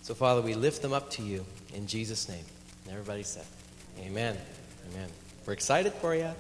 So, Father, we lift them up to you in Jesus' name. And everybody said, amen. Amen. We're excited for you.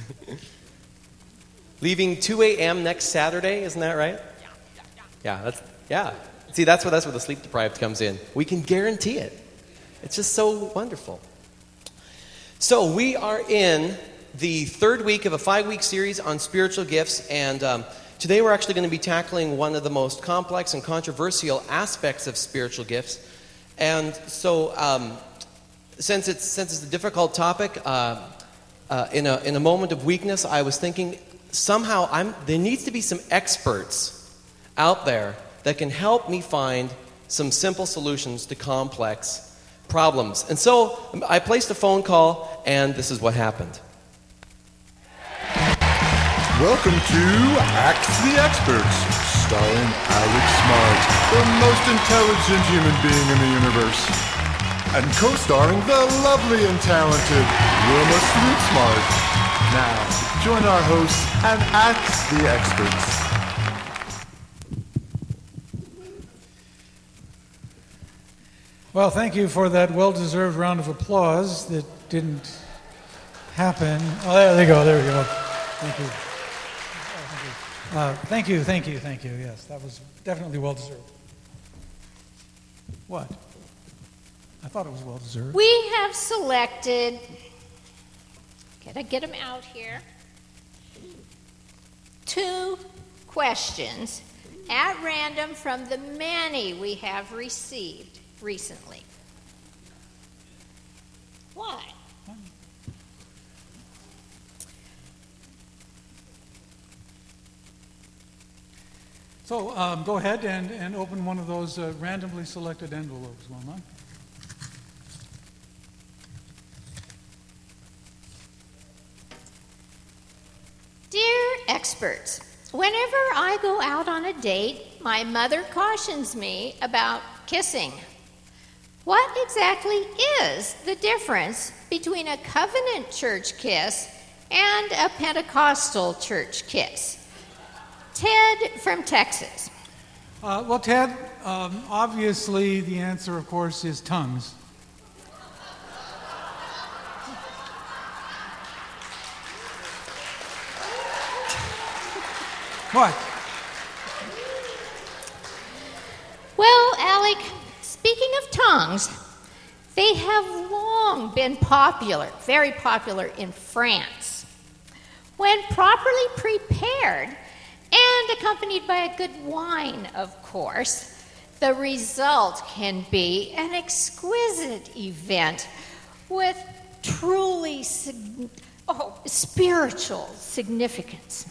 Leaving 2 a.m. next Saturday, isn't that right? Yeah. See, that's where the sleep deprived comes in. We can guarantee it. It's just so wonderful. So we are in the third week of a 5-week series on spiritual gifts, and today we're actually going to be tackling one of the most complex and controversial aspects of spiritual gifts. And so, since it's a difficult topic, in a moment of weakness, I was thinking somehow there needs to be some experts out there that can help me find some simple solutions to complex problems. And so I placed a phone call, and this is what happened. Welcome to Ask the Experts, starring Alex Smart, the most intelligent human being in the universe, and co-starring the lovely and talented Wilma Street Smart. Now, join our hosts and Ask the Experts. Well, thank you for that well-deserved round of applause that didn't happen. Oh, there we go. Thank you. Thank you. Yes, that was definitely well-deserved. What? I thought it was well-deserved. We have selected, gotta get them out here, 2 questions at random from the many we have received recently. Why? So go ahead and open one of those randomly selected envelopes, Wilma. Dear experts, whenever I go out on a date, my mother cautions me about kissing. What exactly is the difference between a covenant church kiss and a Pentecostal church kiss? Ted from Texas. Well, Ted, obviously the answer, of course, is tongues. What? Well, Alec, speaking of tongues, they have long been popular, very popular in France. When properly prepared and accompanied by a good wine, of course, the result can be an exquisite event with truly spiritual significance.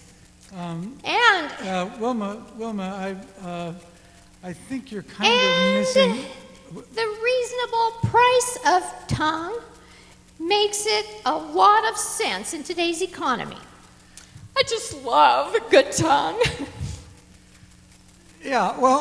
Wilma, I think you're kind of missing. The reasonable price of tongue makes it a lot of sense in today's economy. I just love a good tongue. Yeah, well,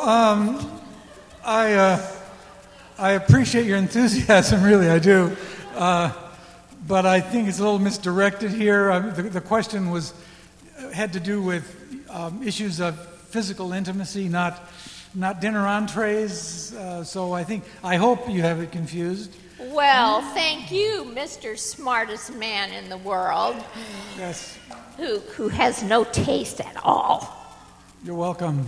I appreciate your enthusiasm, really, I do. But I think it's a little misdirected here. The question had to do with issues of physical intimacy, not dinner entrees. So I hope you have it confused. Well, thank you, Mr. Smartest Man in the world. Yes. Who has no taste at all. You're welcome.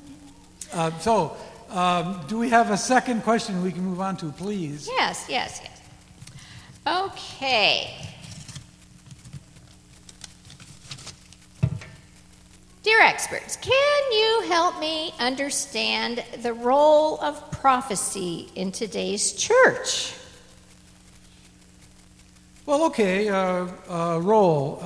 Do we have a second question we can move on to, please? Yes. Okay. Dear experts, can you help me understand the role of prophecy in today's church? Well, okay, role.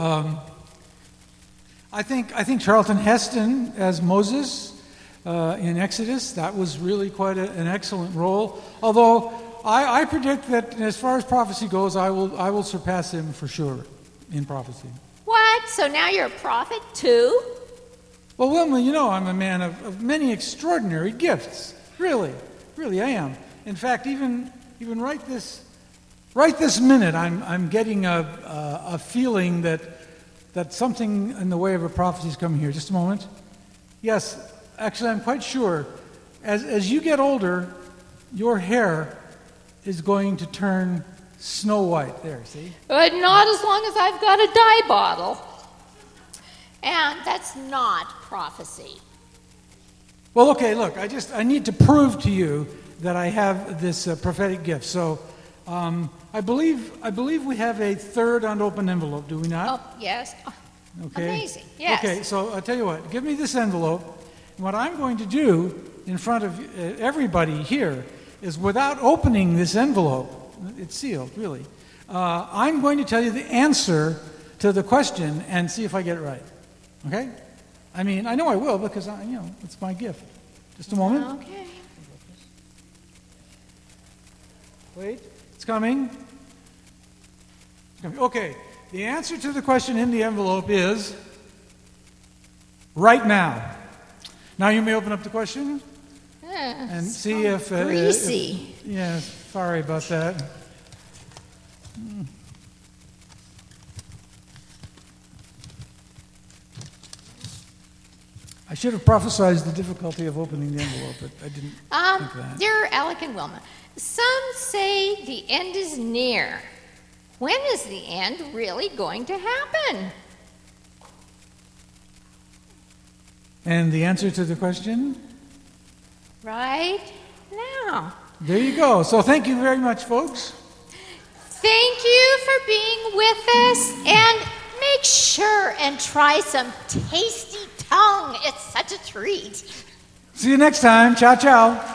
I think Charlton Heston as Moses in Exodus, that was really quite an excellent role. Although I predict that as far as prophecy goes, I will surpass him for sure in prophecy. What? So now you're a prophet too? Well, Wilma, you know I'm a man of many extraordinary gifts. Really I am. In fact, even right this minute, I'm getting a feeling that something in the way of a prophecy is coming here. Just a moment. Yes, actually, I'm quite sure. As you get older, your hair is going to turn snow white. There, see? But not as long as I've got a dye bottle. And that's not prophecy. Well, okay, look, I need to prove to you that I have this prophetic gift. So, I believe we have a third unopened envelope, do we not? Oh, yes. Oh, Okay. amazing. Yes. Okay, so I'll tell you what, give me this envelope. What I'm going to do in front of everybody here is, without opening this envelope, it's sealed, really, I'm going to tell you the answer to the question and see if I get it right. Okay? I mean, I know I will because, it's my gift. Just a moment. Okay. Wait, it's coming. Okay, the answer to the question in the envelope is right now. Now you may open up the question and see if... greasy. Yeah, sorry about that. I should have prophesied the difficulty of opening the envelope, but I didn't think that. Dear Alec and Wilma, some say the end is near. When is the end really going to happen? And the answer to the question? Right now. There you go. So thank you very much, folks. Thank you for being with us, and make sure and try some tasty tongue. It's such a treat. See you next time. Ciao, ciao.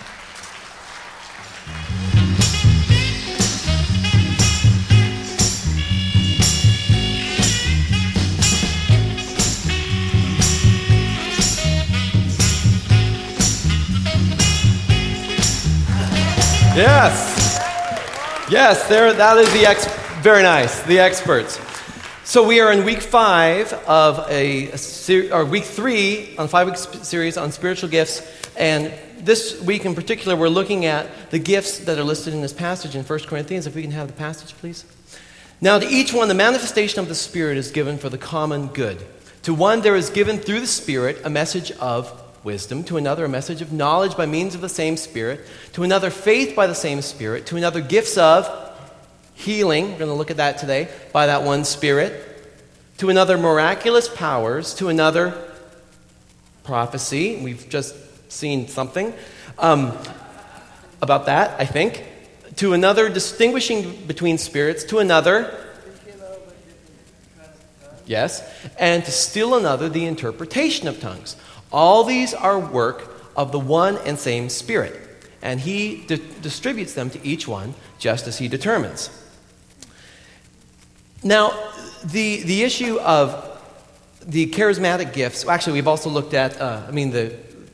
Yes. Yes, that is very nice, the experts. So we are in week 5 of or week 3 on a 5-week series on spiritual gifts. And this week in particular, we're looking at the gifts that are listed in this passage in 1 Corinthians. If we can have the passage, please. Now to each one, the manifestation of the Spirit is given for the common good. To one, there is given through the Spirit a message of wisdom, to another a message of knowledge by means of the same Spirit, to another faith by the same Spirit, to another gifts of healing, we're going to look at that today, by that one Spirit, to another miraculous powers, to another prophecy. We've just seen something about that, I think. To another distinguishing between spirits, to another, yes, and to still another the interpretation of tongues. All these are work of the one and same Spirit, and He distributes them to each one just as He determines. Now, the issue of the charismatic gifts, actually we've also looked at, the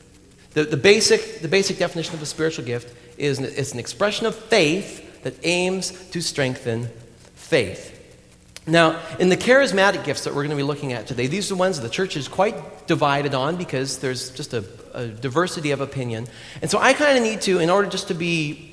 basic definition of a spiritual gift is it's an expression of faith that aims to strengthen faith. Now, in the charismatic gifts that we're going to be looking at today, these are the ones that the church is quite divided on because there's just a diversity of opinion. And so I kind of need to, in order just to be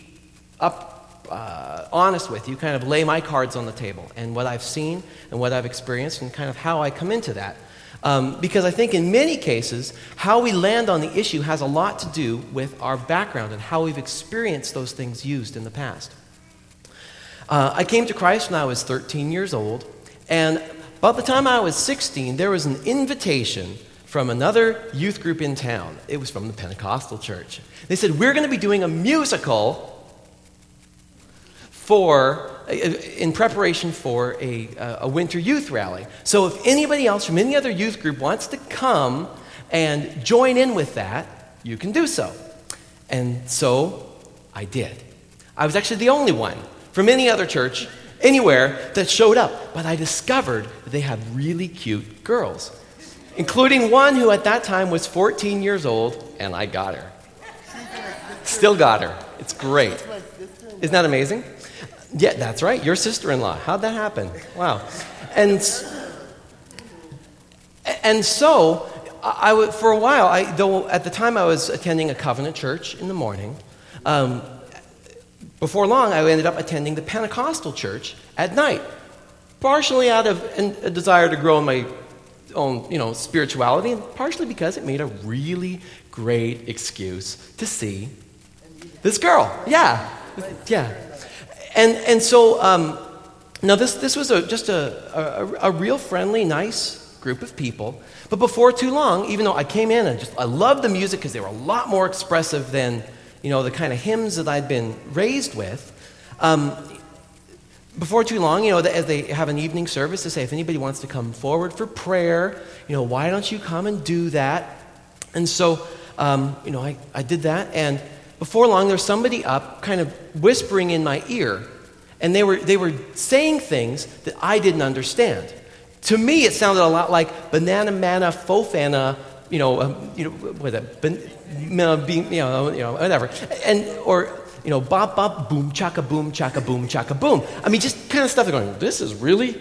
honest with you, kind of lay my cards on the table and what I've seen and what I've experienced and kind of how I come into that. Because I think in many cases, how we land on the issue has a lot to do with our background and how we've experienced those things used in the past. I came to Christ when I was 13 years old, and about the time I was 16, there was an invitation from another youth group in town. It was from the Pentecostal church. They said, we're going to be doing a musical in preparation for a winter youth rally. So if anybody else from any other youth group wants to come and join in with that, you can do so. And so I did. I was actually the only one from any other church anywhere that showed up. But I discovered that they had really cute girls, including one who at that time was 14 years old, and I got her. Still got her. It's great. Isn't that amazing? Yeah, that's right. Your sister-in-law. How'd that happen? Wow. And so, for a while, though at the time I was attending a covenant church in the morning, before long I ended up attending the Pentecostal church at night, partially out of a desire to grow in my own, spirituality, and partially because it made a really great excuse to see This girl, yeah. And so, now this was just a real friendly, nice group of people. But before too long, even though I came in and I loved the music because they were a lot more expressive than, the kind of hymns that I'd been raised with, before too long, as they have an evening service, to say, if anybody wants to come forward for prayer, why don't you come and do that? And so, I did that, and before long, there was somebody up kind of whispering in my ear, and they were saying things that I didn't understand. To me, it sounded a lot like banana, manna, fofana, whatever, or bop, bop, boom, chaka, boom, chaka, boom, chaka, boom. I mean, just kind of stuff going, this is really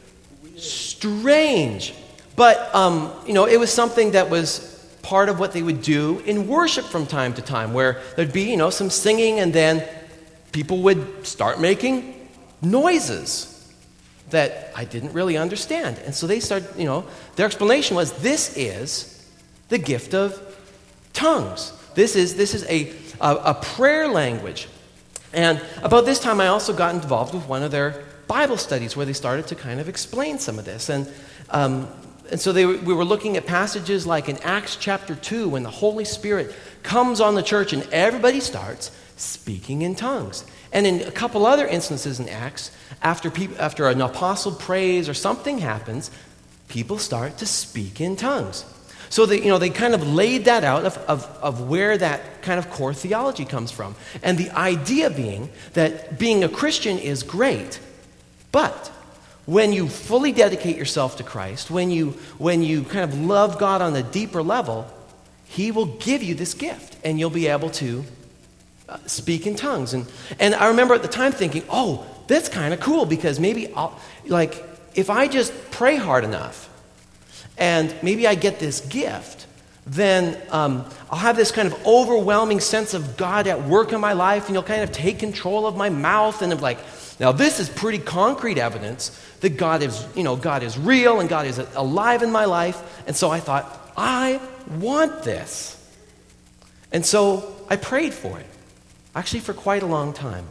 strange. But, it was something that was part of what they would do in worship from time to time, where there'd be, some singing, and then people would start making noises that I didn't really understand. And so they started, their explanation was, this is the gift of tongues. This is a prayer language. And about this time, I also got involved with one of their Bible studies where they started to kind of explain some of this. And so we were looking at passages like in Acts chapter 2, when the Holy Spirit comes on the church and everybody starts speaking in tongues. And in a couple other instances in Acts, after an apostle prays or something happens, people start to speak in tongues. So they kind of laid that out of where that kind of core theology comes from. And the idea being that being a Christian is great, but when you fully dedicate yourself to Christ, when you kind of love God on a deeper level, He will give you this gift, and you'll be able to speak in tongues. And I remember at the time thinking, oh, that's kind of cool, because maybe if I just pray hard enough, and maybe I get this gift, then I'll have this kind of overwhelming sense of God at work in my life, and He'll kind of take control of my mouth, and I'm like, now this is pretty concrete evidence that God is real and God is alive in my life. And so I thought, I want this. And so I prayed for it, actually for quite a long time,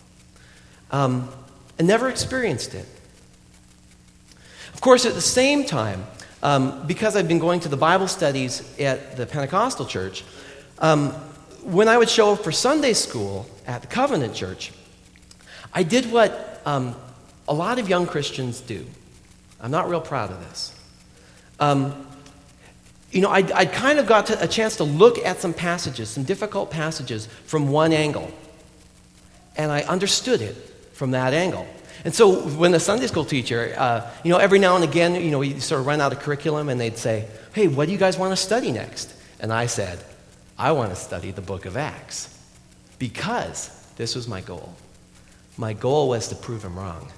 and never experienced it. Of course, at the same time, because I've been going to the Bible studies at the Pentecostal church, when I would show up for Sunday school at the Covenant Church, I did what a lot of young Christians do. I'm not real proud of this. I kind of got a chance to look at some passages, some difficult passages, from one angle. And I understood it from that angle. And so when the Sunday school teacher, every now and again, we sort of run out of curriculum, and they'd say, hey, what do you guys want to study next? And I said, I want to study the book of Acts, because this was my goal. My goal was to prove him wrong.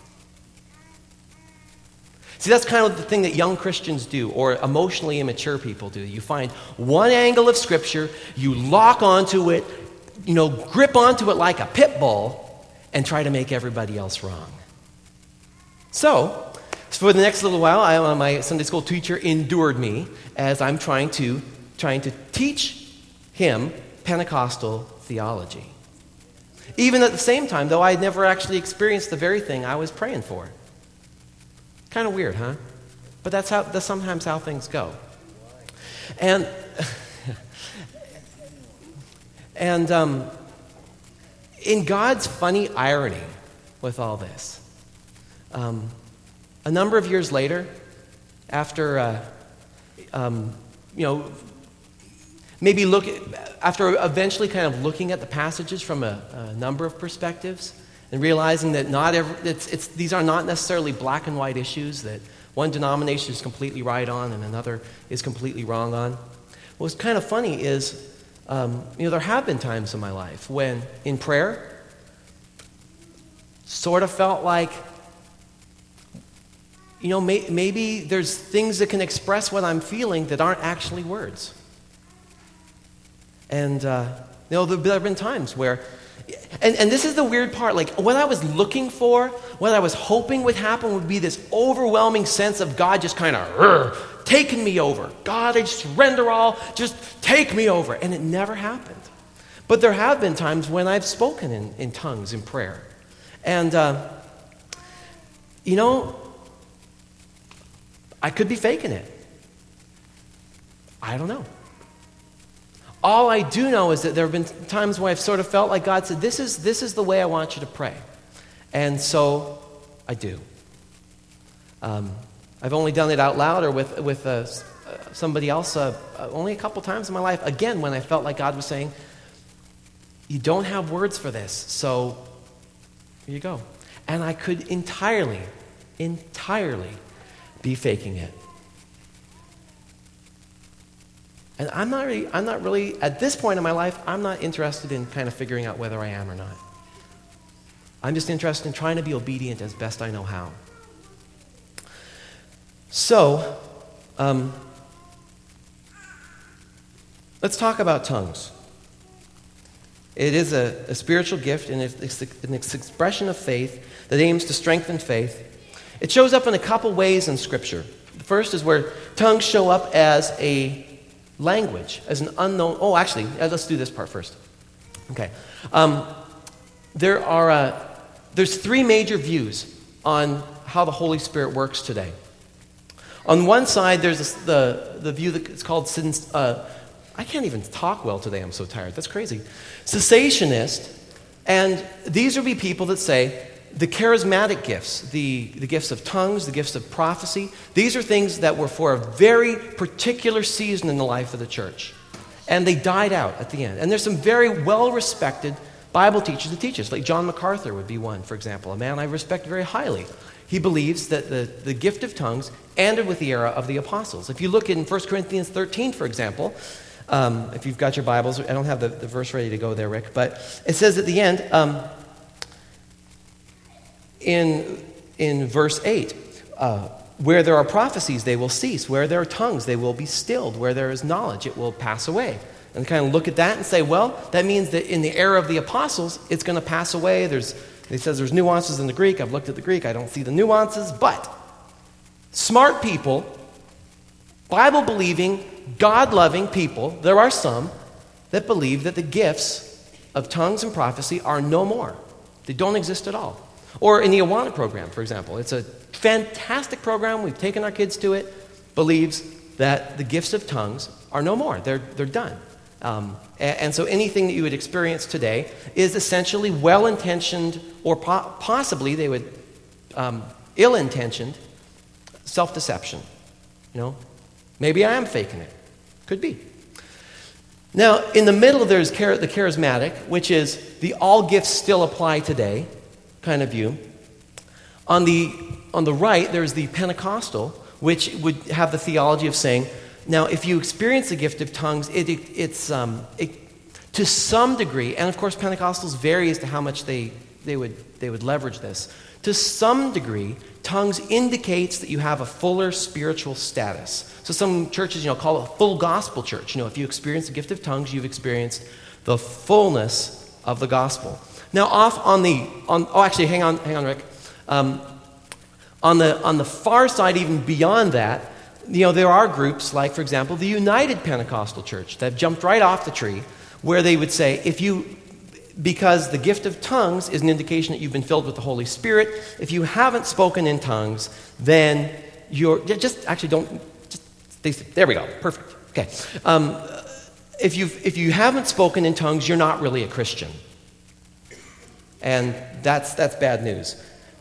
See, that's kind of the thing that young Christians do, or emotionally immature people do. You find one angle of Scripture, you lock onto it, grip onto it like a pit bull, and try to make everybody else wrong. So for the next little while, my Sunday school teacher endured me as I'm trying to teach him Pentecostal theology. Even at the same time, though I had never actually experienced the very thing I was praying for. Kind of weird, huh? But that's sometimes how things go. And in God's funny irony with all this, a number of years later, after after eventually kind of looking at the passages from a number of perspectives, and realizing that these are not necessarily black and white issues that one denomination is completely right on and another is completely wrong on. What's kind of funny is, there have been times in my life when, in prayer, sort of felt like, maybe there's things that can express what I'm feeling that aren't actually words. And, there have been times where, and this is the weird part, like what I was looking for, what I was hoping would happen would be this overwhelming sense of God just kind of taking me over. God, I surrender all, just take me over. And it never happened. But there have been times when I've spoken in tongues in prayer. And, I could be faking it. I don't know. All I do know is that there have been times when I've sort of felt like God said, this is the way I want you to pray. And so I do. I've only done it out loud or with somebody else only a couple times in my life. Again, when I felt like God was saying, you don't have words for this, so here you go. And I could entirely be faking it. And I'm not really, at this point in my life, I'm not interested in kind of figuring out whether I am or not. I'm just interested in trying to be obedient as best I know how. So, let's talk about tongues. It is a spiritual gift, and it's an expression of faith that aims to strengthen faith. It shows up in a couple ways in Scripture. The first is where tongues show up as a language, as an unknown. Oh, actually, let's do this part first. Okay. There's three major views on how the Holy Spirit works today. On one side, there's the view that it's called, I can't even talk well today, I'm so tired. That's crazy. Cessationist, and these would be people that say the charismatic gifts, the gifts of tongues, the gifts of prophecy, these are things that were for a very particular season in the life of the church. And they died out at the end. And there's some very well-respected Bible teachers that teach us, like John MacArthur would be one, for example, a man I respect very highly. He believes that the gift of tongues ended with the era of the apostles. If you look in 1 Corinthians 13, for example, if you've got your Bibles, I don't have the verse ready to go there, Rick, but it says at the end, in verse 8, where there are prophecies, they will cease. Where there are tongues, they will be stilled. Where there is knowledge, it will pass away. And kind of look at that and say, well, that means that in the era of the apostles, it's going to pass away. He says there's nuances in the Greek. I've looked at the Greek. I don't see the nuances. But smart people, Bible-believing, God-loving people, there are some that believe that the gifts of tongues and prophecy are no more. They don't exist at all. Or in the Awana program, for example. It's a fantastic program. We've taken our kids to it. Believes that the gifts of tongues are no more. They're done. And so anything that you would experience today is essentially well-intentioned or possibly they would ill-intentioned self-deception. Maybe I am faking it. Could be. Now, in the middle there's the charismatic, which is the all gifts still apply today kind of view. On the right, there's the Pentecostal, which would have the theology of saying, now, if you experience the gift of tongues, it's to some degree, and of course Pentecostals vary as to how much they would leverage this. To some degree, tongues indicates that you have a fuller spiritual status. So some churches, call it a full gospel church. If you experience the gift of tongues, you've experienced the fullness of the gospel. Now, actually, hang on, Rick. On the far side, even beyond that, there are groups like, for example, the United Pentecostal Church that have jumped right off the tree, where they would say, because the gift of tongues is an indication that you've been filled with the Holy Spirit, if you haven't spoken in tongues, then there we go, perfect. Okay, if you haven't spoken in tongues, you're not really a Christian, and that's bad news.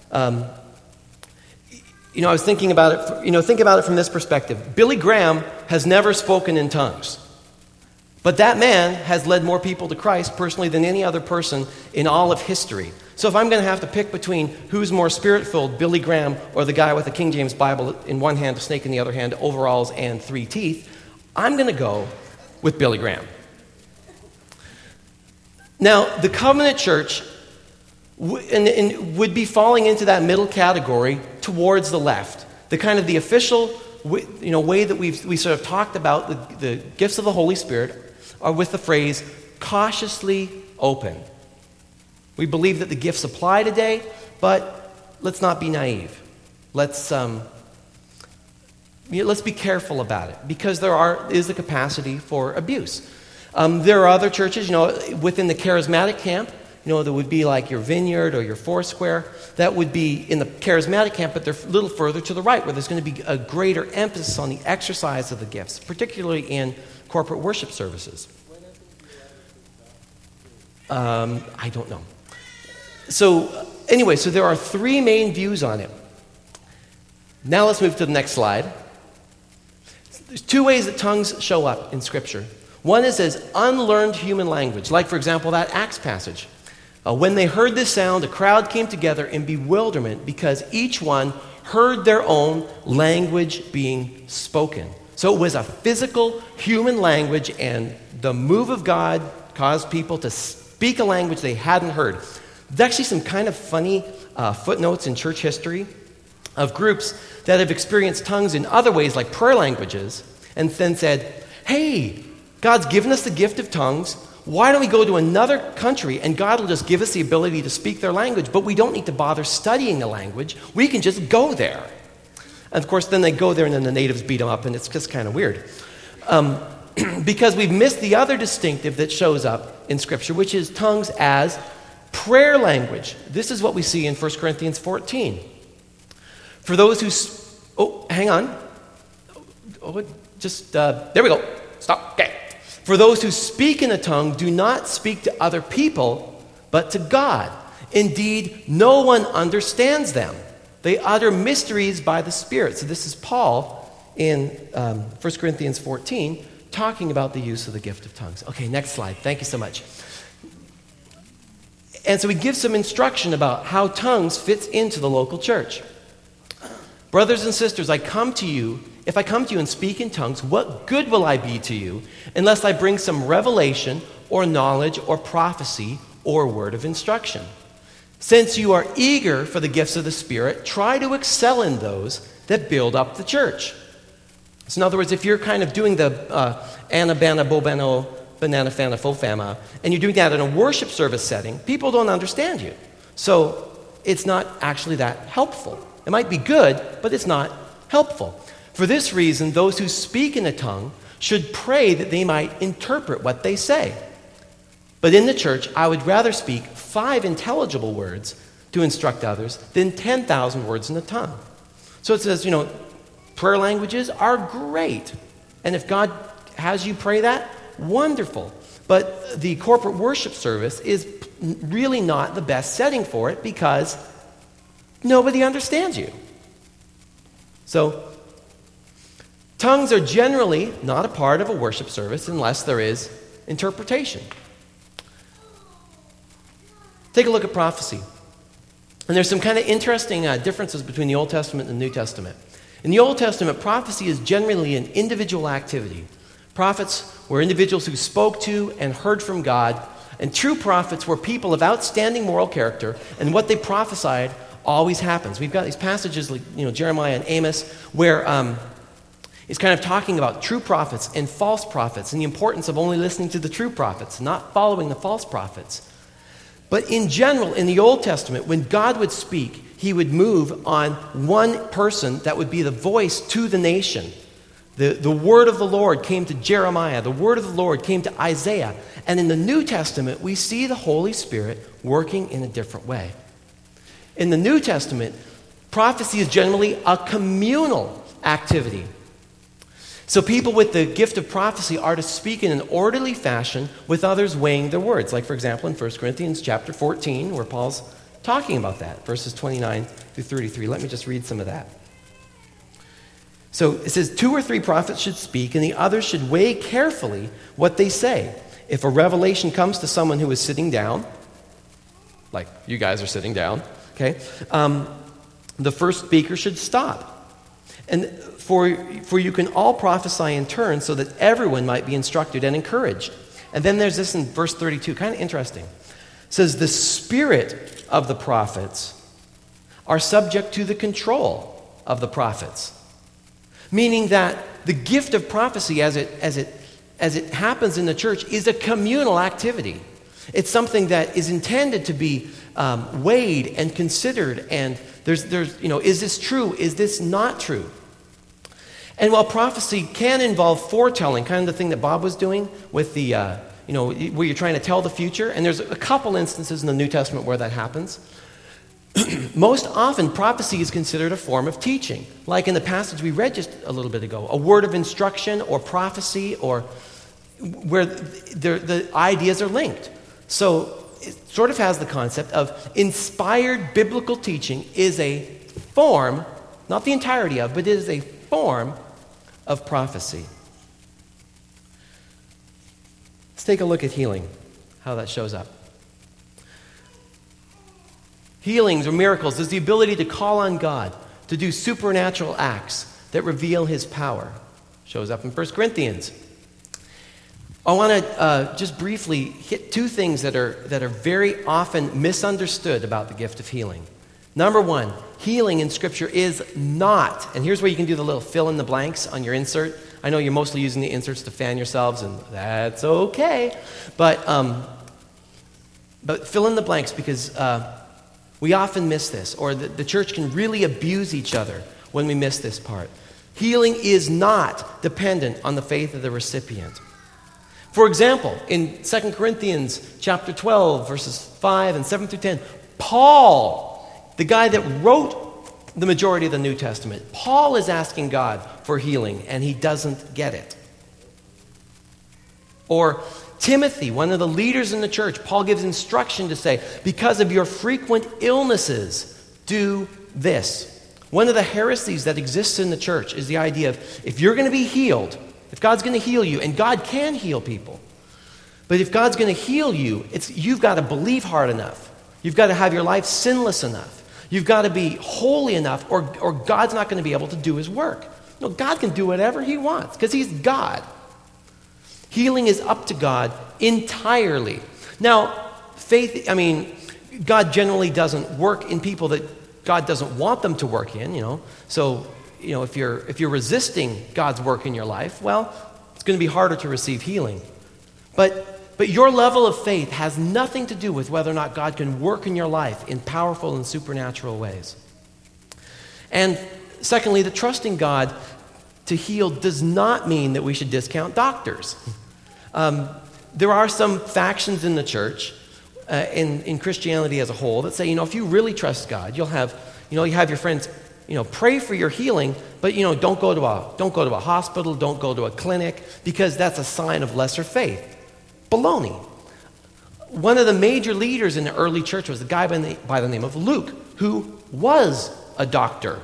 I was thinking about it, think about it from this perspective. Billy Graham has never spoken in tongues. But that man has led more people to Christ personally than any other person in all of history. So if I'm going to have to pick between who's more spirit-filled, Billy Graham or the guy with the King James Bible in one hand, a snake in the other hand, overalls, and 3 teeth, I'm going to go with Billy Graham. Now, the Covenant Church would be falling into that middle category towards the left. The official way that we sort of talked about the gifts of the Holy Spirit are with the phrase cautiously open. We believe that the gifts apply today, but let's not be naive. Let's be careful about it, because there is a capacity for abuse. There are other churches, within the charismatic camp, that would be like your Vineyard or your Foursquare. That would be in the charismatic camp, but they're a little further to the right, where there's going to be a greater emphasis on the exercise of the gifts, particularly in corporate worship services. I don't know. So anyway, so there are three main views on it. Now let's move to the next slide. There's two ways that tongues show up in Scripture. One is as unlearned human language, like, for example, that Acts passage. When they heard this sound, a crowd came together in bewilderment because each one heard their own language being spoken. So it was a physical human language, and the move of God caused people to speak a language they hadn't heard. There's actually some kind of funny footnotes in church history of groups that have experienced tongues in other ways, like prayer languages, and then said, hey, God's given us the gift of tongues. Why don't we go to another country and God will just give us the ability to speak their language, but we don't need to bother studying the language. We can just go there. And of course, then they go there and then the natives beat them up, and it's just kind of weird. Because we've missed the other distinctive that shows up in Scripture, which is tongues as prayer language. This is what we see in 1 Corinthians 14. For those who... hang on. There we go. Stop. Okay. For those who speak in a tongue do not speak to other people, but to God. Indeed, no one understands them. They utter mysteries by the Spirit. So this is Paul in 1 Corinthians 14 talking about the use of the gift of tongues. Okay, next slide. Thank you so much. And so he gives some instruction about how tongues fits into the local church. Brothers and sisters, if I come to you and speak in tongues, what good will I be to you unless I bring some revelation or knowledge or prophecy or word of instruction? Since you are eager for the gifts of the Spirit, try to excel in those that build up the church. So in other words, if you're kind of doing the Anna, Bana, Bobano, Banana, Fana, Fofama, and you're doing that in a worship service setting, people don't understand you. So it's not actually that helpful. It might be good, but it's not helpful. For this reason, those who speak in a tongue should pray that they might interpret what they say. But in the church, I would rather speak 5 intelligible words to instruct others than 10,000 words in a tongue. So it says, prayer languages are great. And if God has you pray that, wonderful. But the corporate worship service is really not the best setting for it because nobody understands you. So, tongues are generally not a part of a worship service unless there is interpretation. Take a look at prophecy. And there's some kind of interesting differences between the Old Testament and the New Testament. In the Old Testament, prophecy is generally an individual activity. Prophets were individuals who spoke to and heard from God, and true prophets were people of outstanding moral character, and what they prophesied always happens. We've got these passages like Jeremiah and Amos where it's kind of talking about true prophets and false prophets and the importance of only listening to the true prophets, not following the false prophets. But in general, in the Old Testament, when God would speak, he would move on one person that would be the voice to the nation. The word of the Lord came to Jeremiah. The word of the Lord came to Isaiah. And in the New Testament, we see the Holy Spirit working in a different way. In the New Testament, prophecy is generally a communal activity. So people with the gift of prophecy are to speak in an orderly fashion with others weighing their words. Like, for example, in 1 Corinthians chapter 14, where Paul's talking about that, verses 29 through 33. Let me just read some of that. So it says, 2 or 3 prophets should speak, and the others should weigh carefully what they say. If a revelation comes to someone who is sitting down, like you guys are sitting down, okay, the first speaker should stop. And for you can all prophesy in turn so that everyone might be instructed and encouraged. And then there's this in verse 32, kind of interesting. It says, the spirit of the prophets are subject to the control of the prophets. Meaning that the gift of prophecy as it happens in the church is a communal activity. It's something that is intended to be weighed and considered, and there's is this true? Is this not true? And while prophecy can involve foretelling, kind of the thing that Bob was doing with the, where you're trying to tell the future, and there's a couple instances in the New Testament where that happens, most often prophecy is considered a form of teaching. Like in the passage we read just a little bit ago, a word of instruction or prophecy, or where the ideas are linked. So it sort of has the concept of inspired biblical teaching is a form, not the entirety of, but it is a form of prophecy. Let's take a look at healing, how that shows up. Healings or miracles is the ability to call on God to do supernatural acts that reveal his power. Shows up in 1 Corinthians. I want to just briefly hit two things that are very often misunderstood about the gift of healing. Number one, healing in Scripture is not, and here's where you can do the little fill in the blanks on your insert. I know you're mostly using the inserts to fan yourselves, and that's okay. But fill in the blanks, because we often miss this, or the church can really abuse each other when we miss this part. Healing is not dependent on the faith of the recipient. For example, in 2 Corinthians chapter 12, verses 5 and 7 through 10, Paul, the guy that wrote the majority of the New Testament, Paul is asking God for healing, and he doesn't get it. Or Timothy, one of the leaders in the church, Paul gives instruction to say, because of your frequent illnesses, do this. One of the heresies that exists in the church is the idea of, if you're going to be healed, if God's going to heal you, and God can heal people, but if God's going to heal you, you've got to believe hard enough. You've got to have your life sinless enough. You've got to be holy enough, or God's not going to be able to do his work. No, God can do whatever he wants, because he's God. Healing is up to God entirely. Now, God generally doesn't work in people that God doesn't want them to work in, So, if you're resisting God's work in your life, well, it's going to be harder to receive healing. But your level of faith has nothing to do with whether or not God can work in your life in powerful and supernatural ways. And secondly, the trusting God to heal does not mean that we should discount doctors. There are some factions in the church, in Christianity as a whole, that say, if you really trust God, you have your friends, pray for your healing, but don't go to a hospital, don't go to a clinic, because that's a sign of lesser faith. Baloney. One of the major leaders in the early church was a guy by the name of Luke, who was a doctor.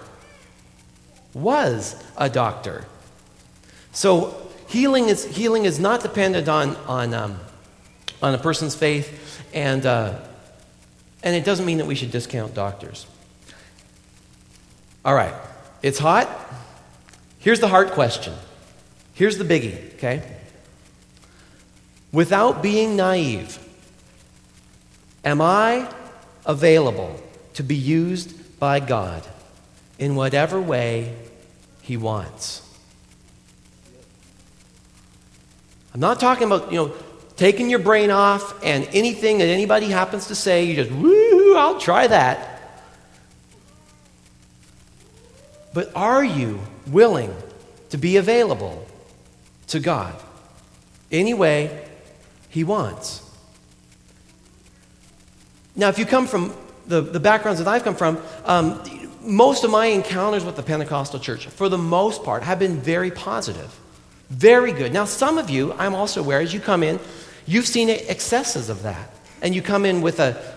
So healing is not dependent on a person's faith, and it doesn't mean that we should discount doctors. All right, it's hot. Here's the hard question. Here's the biggie, okay? Without being naive, am I available to be used by God in whatever way he wants? I'm not talking about, taking your brain off and anything that anybody happens to say, you just, woo, I'll try that. But are you willing to be available to God any way he wants? Now, if you come from the backgrounds that I've come from, most of my encounters with the Pentecostal church, for the most part, have been very positive, very good. Now, some of you, I'm also aware, as you come in, you've seen excesses of that, and you come in with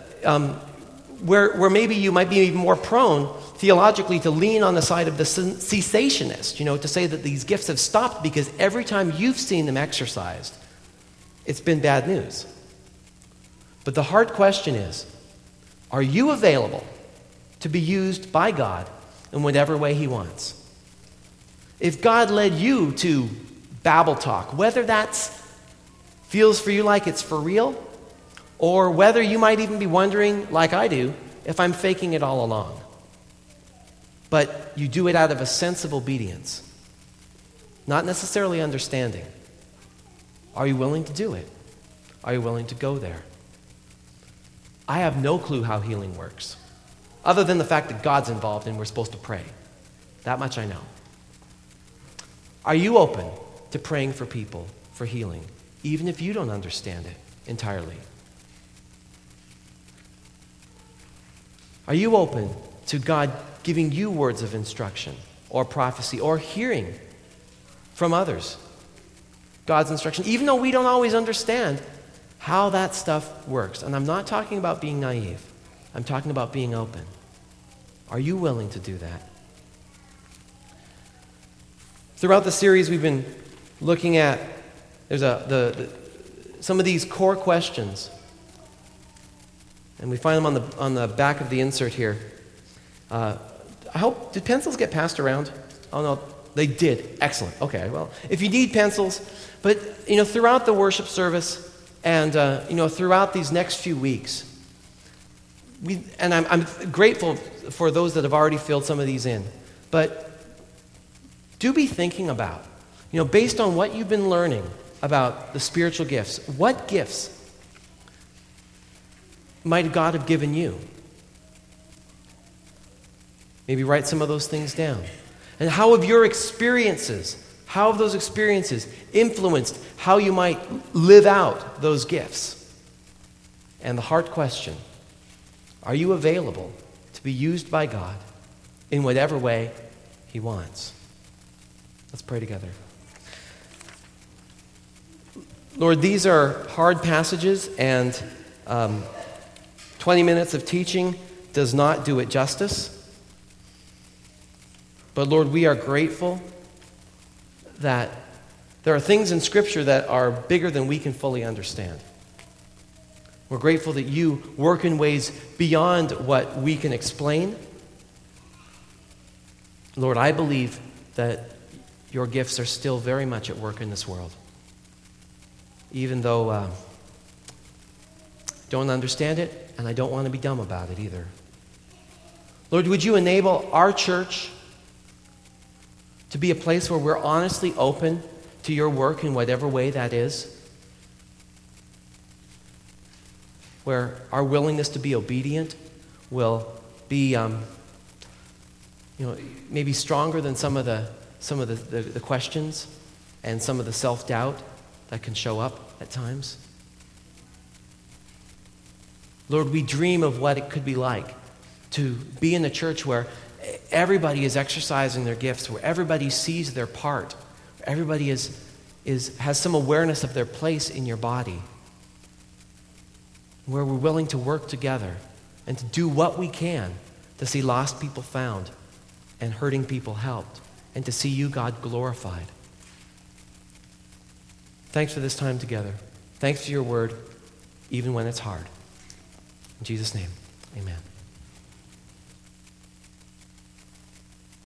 where maybe you might be even more prone theologically to lean on the side of the cessationist, to say that these gifts have stopped because every time you've seen them exercised, it's been bad news. But the hard question is, are you available to be used by God in whatever way he wants? If God led you to Babel talk, whether that feels for you like it's for real, or whether you might even be wondering, like I do, if I'm faking it all along. But you do it out of a sense of obedience, not necessarily understanding. Are you willing to do it? Are you willing to go there? I have no clue how healing works, other than the fact that God's involved and we're supposed to pray. That much I know. Are you open to praying for people for healing, even if you don't understand it entirely? Are you open to God giving you words of instruction or prophecy or hearing from others God's instruction, even though we don't always understand how that stuff works? And I'm not talking about being naive. I'm talking about being open. Are you willing to do that? Throughout the series, we've been looking at some of these core questions, and we find them on the back of the insert here. I hope, did pencils get passed around? Oh no, they did. Excellent. Okay, well, if you need pencils, but throughout the worship service and throughout these next few weeks, I'm grateful for those that have already filled some of these in, but do be thinking about, based on what you've been learning about the spiritual gifts, what gifts might God have given you? Maybe write some of those things down. And how have those experiences influenced how you might live out those gifts? And the heart question, are you available to be used by God in whatever way He wants? Let's pray together. Lord, these are hard passages, and 20 minutes of teaching does not do it justice. But Lord, we are grateful that there are things in Scripture that are bigger than we can fully understand. We're grateful that you work in ways beyond what we can explain. Lord, I believe that your gifts are still very much at work in this world. Even though don't understand it, and I don't want to be dumb about it either. Lord, would you enable our church to be a place where we're honestly open to your work in whatever way that is? Where our willingness to be obedient will be maybe stronger than some of the questions and some of the self-doubt that can show up at times. Lord, we dream of what it could be like to be in a church where everybody is exercising their gifts, where everybody sees their part, where everybody has some awareness of their place in your body, where we're willing to work together and to do what we can to see lost people found and hurting people helped, and to see you, God, glorified. Thanks for this time together. Thanks for your word, even when it's hard. In Jesus' name, amen.